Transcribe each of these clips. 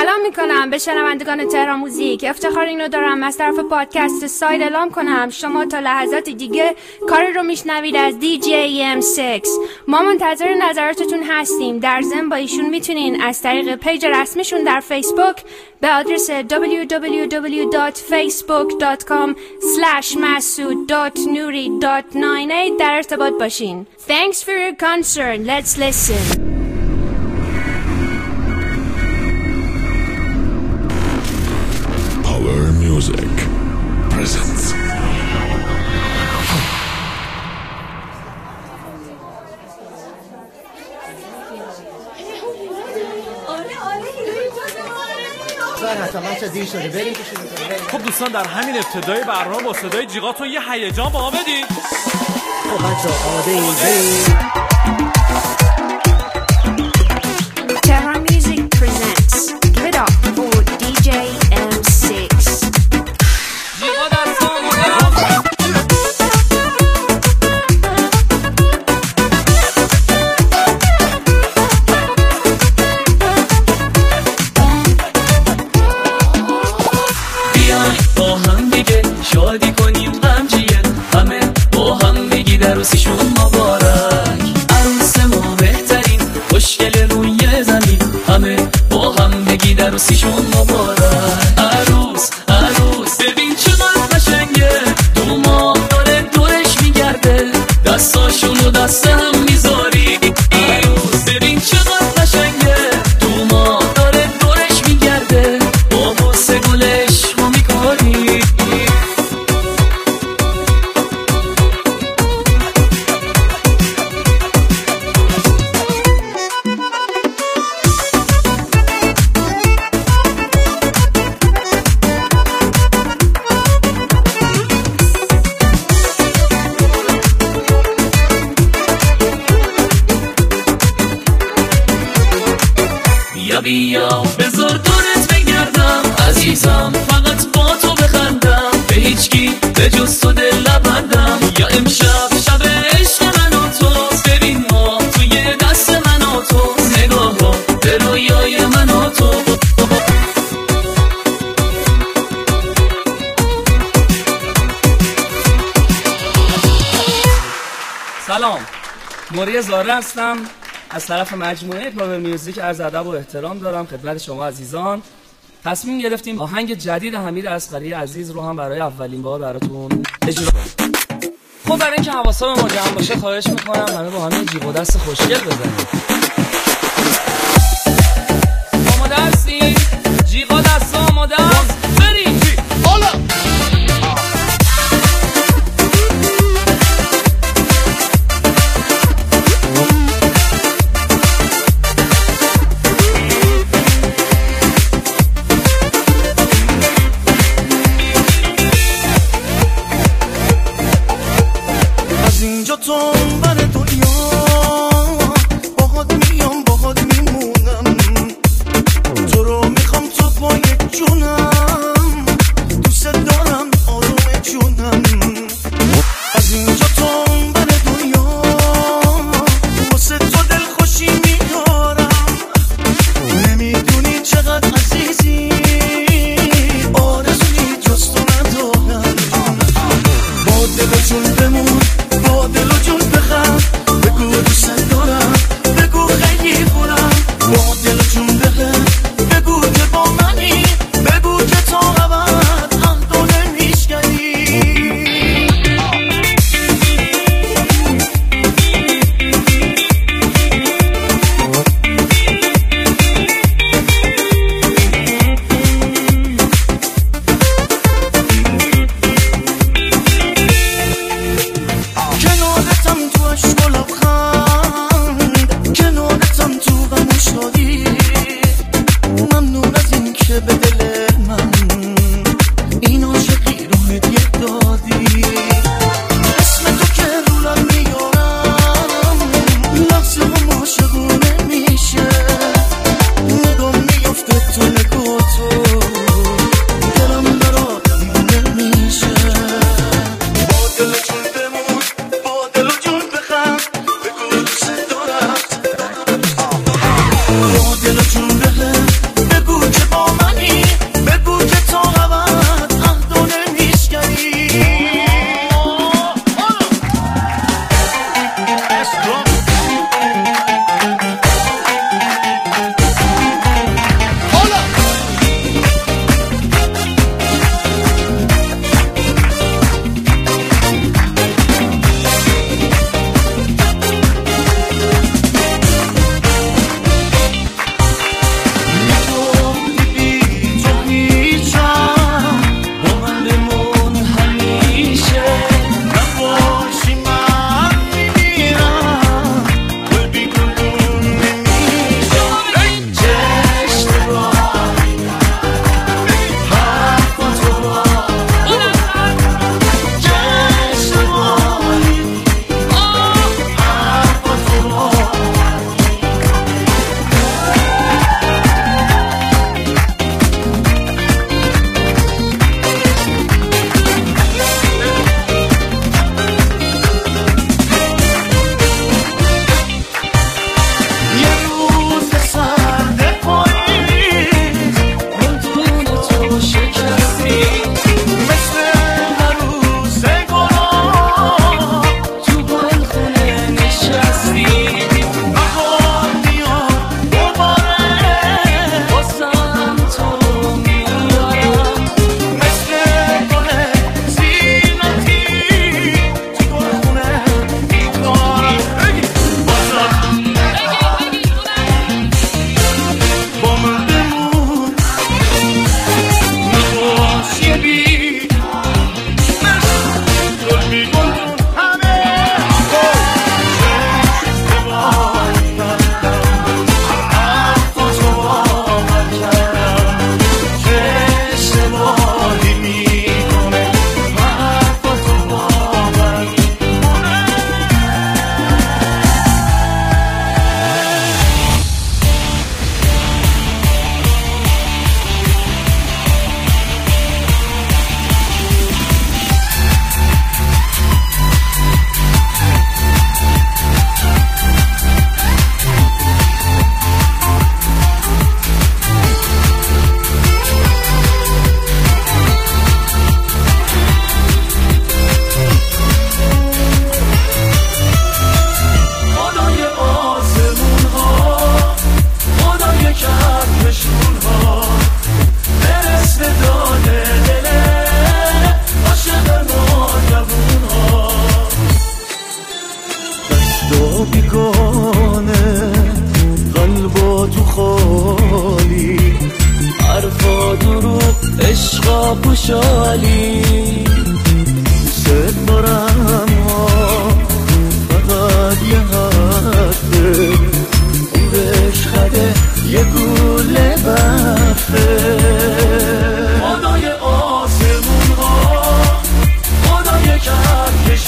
سلام میکنم به شنوندگان تهران موزیک. افتخار اینو دارم از طرف پادکست ساید اعلام کنم شما تا لحظات دیگه کار رو میشنوید از DJ M6. ما منتظر نظراتتون هستیم. در ضمن با ایشون میتونین از طریق پیج رسمیشون در فیسبوک به آدرس www.facebook.com/masood.nuri.98 در ارتباط باشین. Thanks for your concern. Let's listen. Music presents. خب دوستان در همین ابتدای برنامه با صدای جیغاتون یه هیجان با ما بدید. خب بچه‌ها آماده اید بریم. Terra Music presents Give It Up for DJ M6. شادی کنیم غمجیه همه با هم بگی عروسیشون مبارک. عروس ما بهترین خوشگل روی زمین همه با هم بگی عروسیشون مبارک. عروس عروس ببین چقدر قشنگه دوما داره دورش میگرده دستاشونو دست هم میذاری. عروس ببین چقدر قشنگه دوما داره دورش میگرده با بوسه گلش ما میکاری. بیا بذار دورت بگردم عزیزم فقط با تو بخندم به هیچکی به جز تو دل نبندم. یا امشب شب عشق من و تو ببین ما توی دست من و تو نگاه ها به رویای من و تو. سلام، موری زاره هستم از طرف مجموعه پاور میوزیک. عرض ادب و احترام دارم خدمت شما عزیزان. تصمیم گرفتیم آهنگ جدید حمید اصغری عزیز رو هم برای اولین بار براتون اجرا کنیم. خب برای اینکه حواسا به ما جمع باشه خواهش میکنم همه با هم جیغ و دست خوشگل بزنیم. آماده هستین؟ جیغ و دست آماده است؟ بریم! حالا! تو بر دنیا باهات میام باهات میمونم تو رو میخوام تو پای جونم دوست دارم آروم جونم. از اینجا تو بر دنیا واسه تو دل خوشی میارم نمیدونی چقدر عزیزی آرزوی جز تو ندارم. با دل جون بمون با دل و جون بخم بگو دوست دارم بگو خیلی خورم با دل و جون بخم بگو که با منی بگو که تا ابد عهد و نمیشکنی.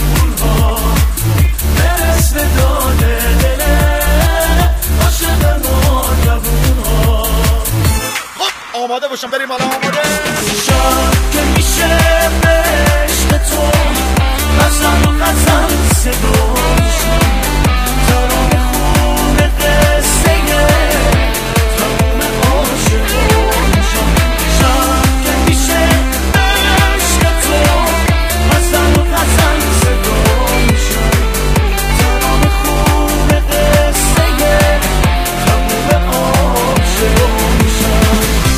مسئولها مثل داده دله عاشق ما جوونها. خب آماده باشم بریم حالا آماده شب که میشه به عشق تو غزل و غزل صدا میشه ترانه خون قصه تمام عاشقا میشم. شب که میشه به عشق تو غزل و غزل صدا میشه ترانه خون قصه تمام عاشقا میشم.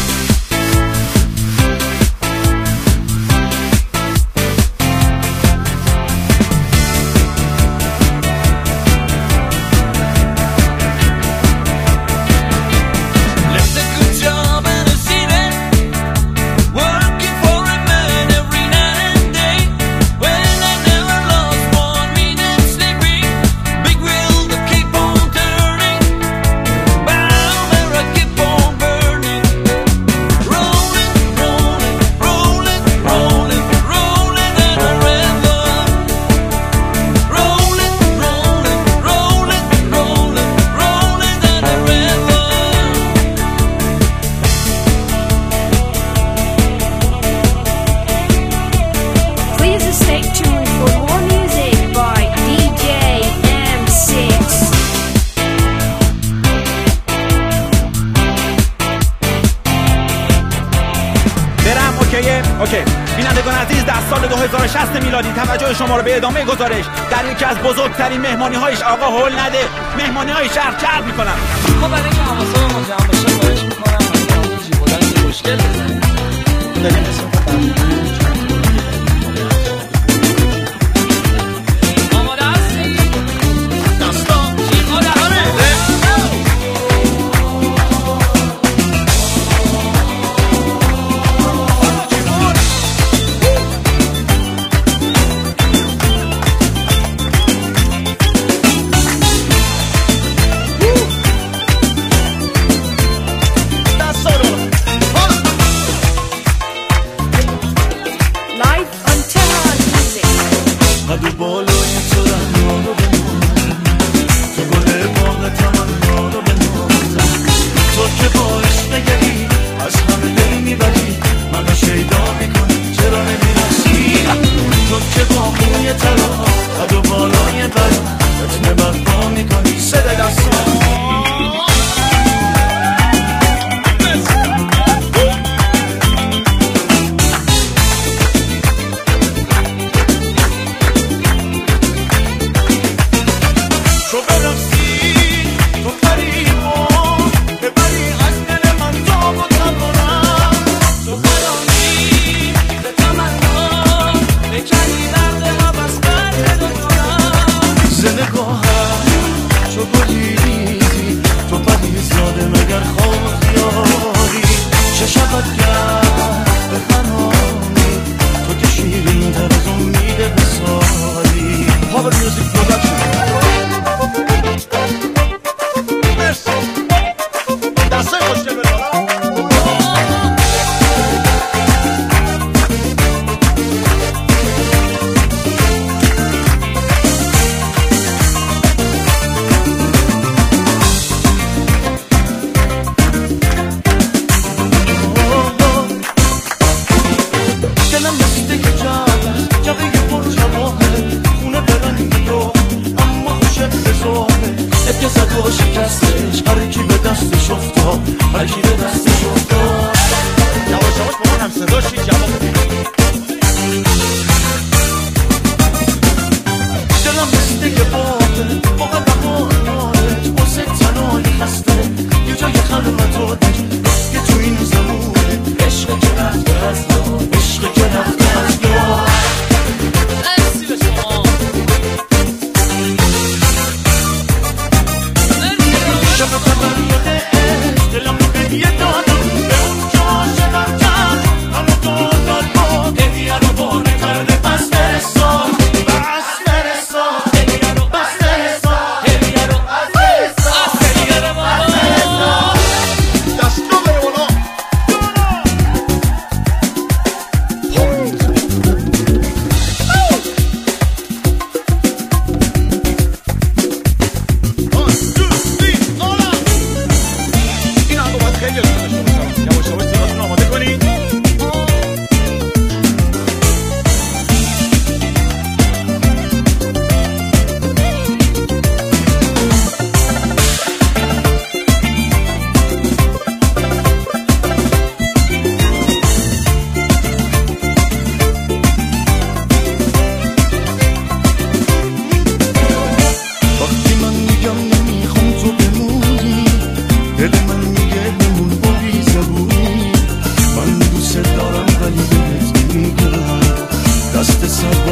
اوکی بینندگان عزیز، در سال 2060 میلادی توجه شما رو به ادامه گزارش در یکی از بزرگترین مهمانی‌هایش آقا هول نده مهمانی‌های شهر جلب می‌کنم. خب برای اینکه حواسمون جمع بشه خواهش می‌کنم از جیبودن مشکل داریم اسم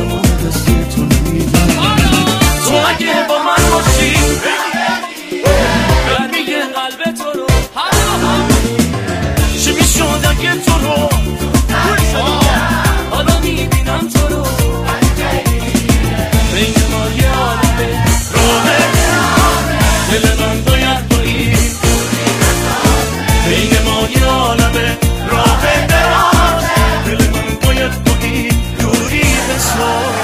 دستتون میدم تو اگه با من باشی میگه قلب تو رو چی میشد اگه تو رو حالا میبینم تو رو بین ما یه عالمه راهه دل من باید بایی بین ما یه عالمه راهه دراز دل من باید بایی دوری بسار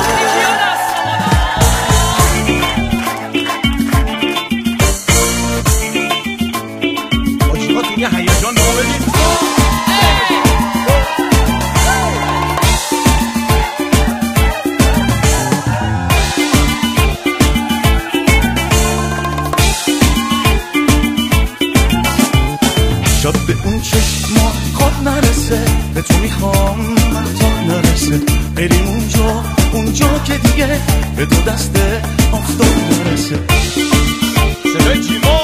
یه هیجان رو ببین شب به اون چشما خواب نرسه به تو میخوام تا نرسه بریم اونجا که دیگه به دو دست آفتاب نرسه صدای جیما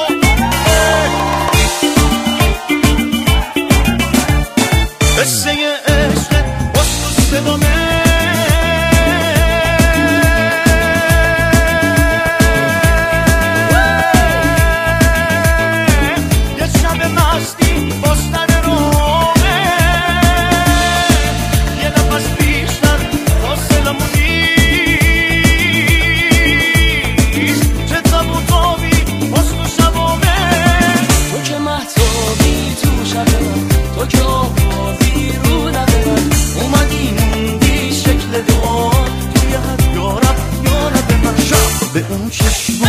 قصه عشق باز تو صدامه یه شب مستی باستن رومه یه نفس بیشتر فاصلمون نیست چه تابوتابی باز تو شبامه تو که مهتابی تو شب من تو که آوازی رو لب من اومدی موندی شکل دعا توی حد یارب به من شب به اون چشما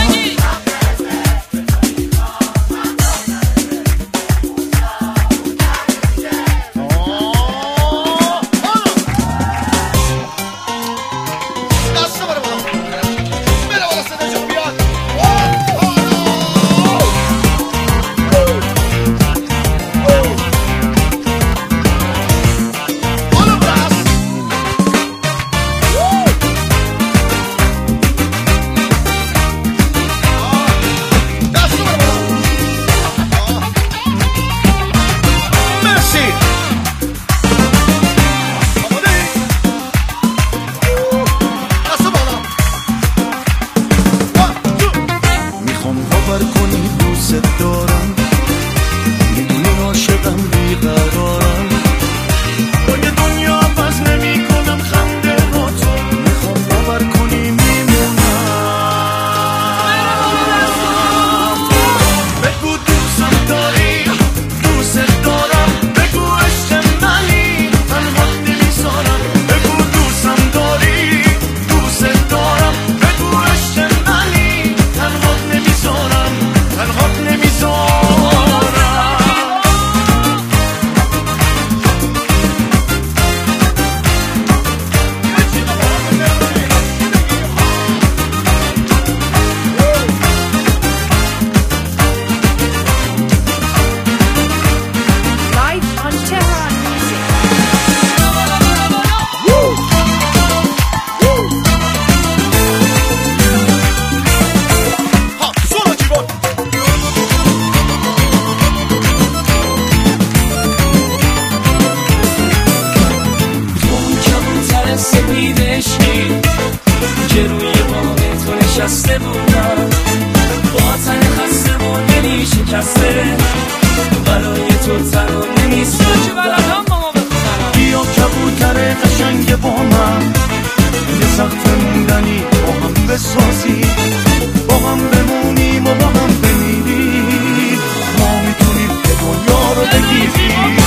نشسته بودم با تن خسته و دلی شکسته برای تو ترانه می‌سرودم بیا کبوتر قشنگ با من یه سخت موندنی با هم بسازی با هم بمونیم و با هم بمیریم ما میتونیم که دنیا رو بگیریم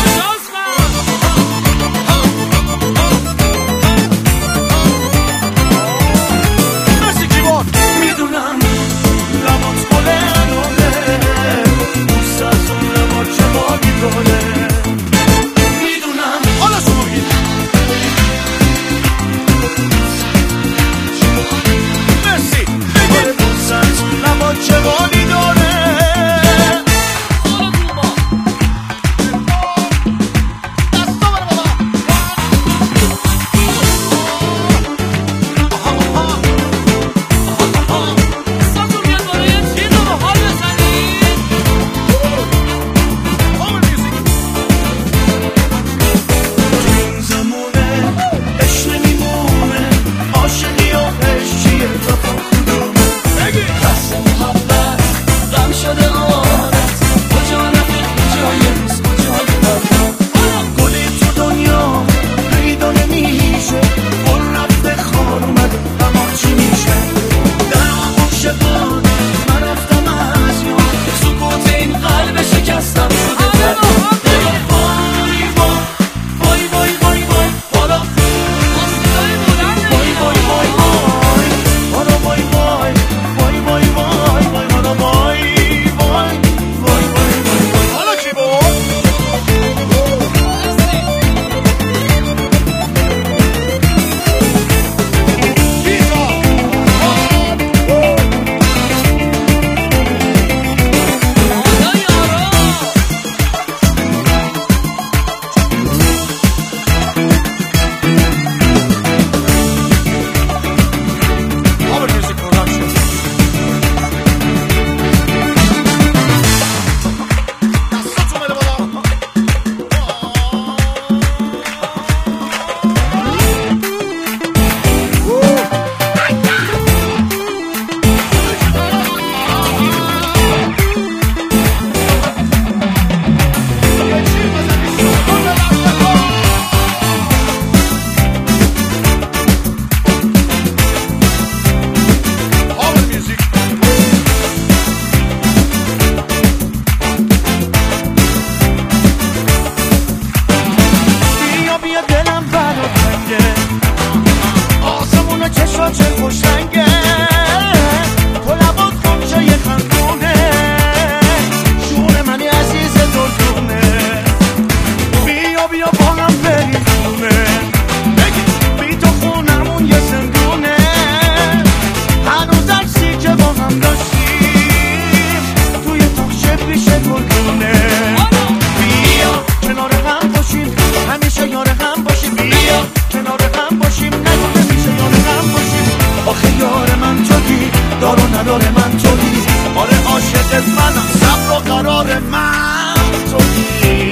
چه خوش رنگه، تو لبات خونجای خندونه، شور منی عزیز دلدونه، بیا با هم بریم خونه، بی تو خونمون یه زندونه، هنوز درسی که با هم داشتیم توی تاخچه پیش گلدونه. بیا کنار هم باشیم همیشه یار هم باشیم، بیا کنار هم باشیم نگو همیشه یار هم باشیم. آخه یار من تویی، دار و نداره من تویی، آره عاشقت منم، صبر و قرار من تویی.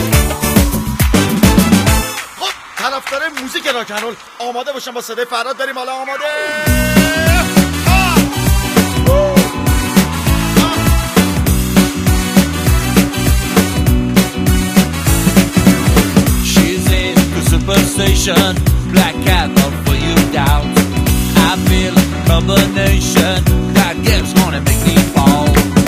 خب طرفدار موزیک راکنرول آماده باشم با صدای فراد بریم حالا. آماده superstition, black cat not for you doubt. I feel a combination that gives money make me fall.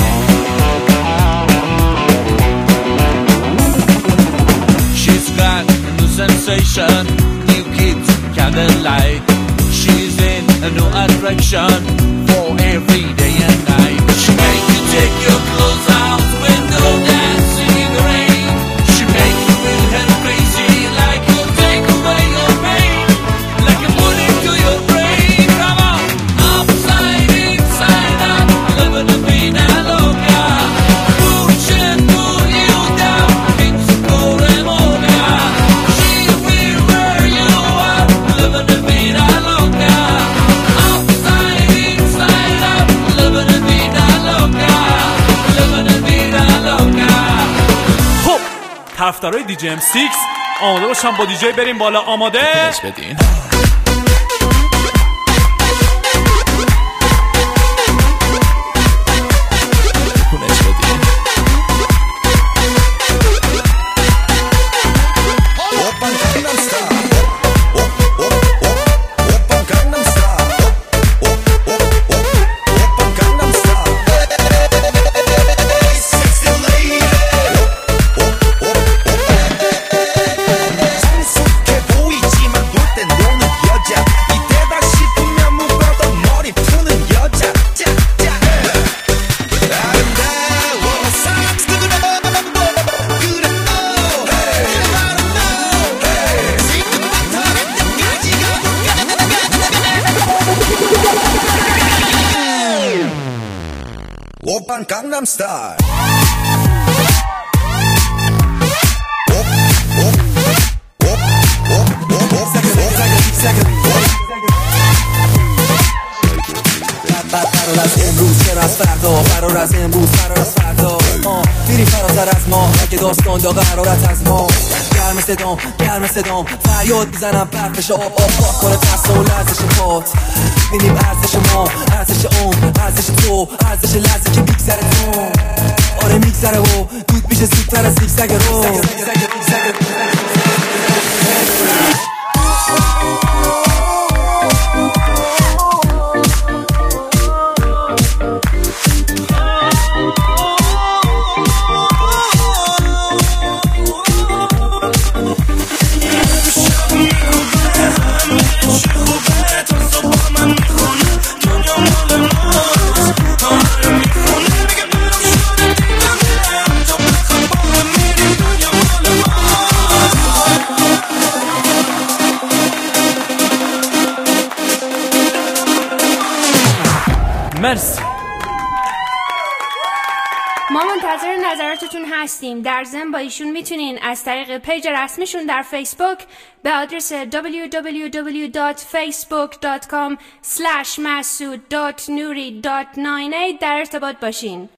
She's got a new sensation, new kids candlelight. She's in a new attraction for every day and night. She make you take your clothes out when no dancing in the rain. She make you feel her crazy like you take away your pain, like you put into your brain. Come on, upside, inside out, living a vida loca, pushing you down, Mexico remoca. She will wear you out, living a vida loca, upside, inside out, living a vida loca, living a vida loca. خب طرفدارای دی جی ام 6 آماده باشم با دی جی بریم بالا. آماده بدین. 오빤 강남 스타일. فرار از امروز چرا از فردا، فرار از امروز فرار از فردا، میری فراتر از ما اگه داستان دا قرارت از ما. گرم صدام فریاد میزنم برفش آب پاک کنه دست و لرزش پات. بینیم ارزش ما، ارزش اون، ارزش تو، ارزش لحظه که میگذره تو. آره میگذره و دود میشه زودتر از زیگزگ رو. مرسی. ما منتظر نظراتتون هستیم. در ضمن با ایشون میتونین از طریق پیج رسمیشون در فیسبوک به آدرس www.facebook.com/masood.nuri.98 در ارتباط باشین.